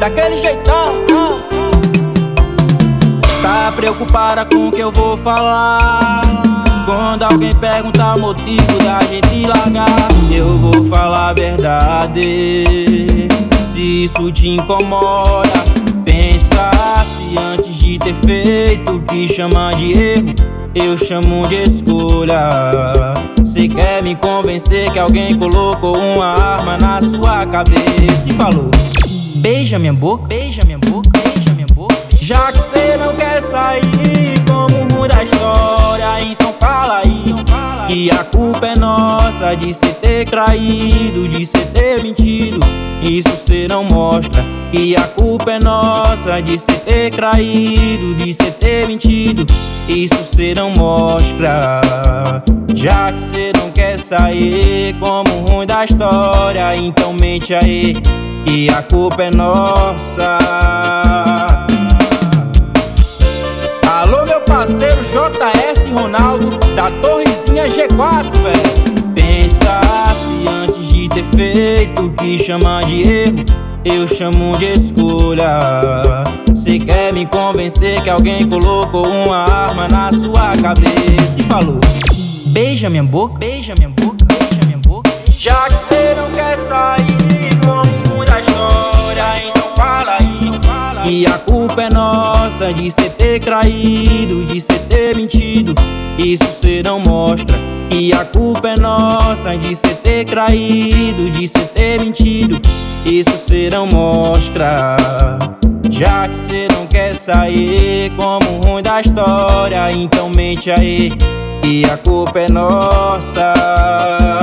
daquele jeitão. Tá preocupada com o que eu vou falar? Quando alguém perguntar o motivo da gente largar, eu vou falar a verdade. Se isso te incomoda, pensa se antes de ter feito o que chama de erro, eu chamo de escolha. Cê quer me convencer que alguém colocou uma arma na sua cabeça e falou: beija minha boca, beija minha boca, beija minha boca. Já que cê não quer sair como o ruim da história, então fala aí que a culpa é nossa de cê ter traído, de cê ter mentido. Isso cê não mostra. Que a culpa é nossa de cê ter traído, de cê ter mentido. Isso cê não mostra. Já que cê não quer sair como o ruim da história, então mente aí que a culpa é nossa. Alô, meu parceiro JS Ronaldo, da Torrezinha G4, velho. Pensa se antes de ter feito o que chama de erro, eu chamo de escolha. Cê quer me convencer que alguém colocou uma arma na sua cabeça e falou: beija minha boca, beija minha boca, beija minha boca. Já que cê não quer sair como ruim da história, então fala aí que a culpa é nossa de cê ter traído, de cê ter mentido. Isso cê não mostra. Que a culpa é nossa de cê ter traído, de cê ter mentido. Isso cê não mostra. Já que cê não quer sair como o ruim da história, então mente aí que a culpa é nossa.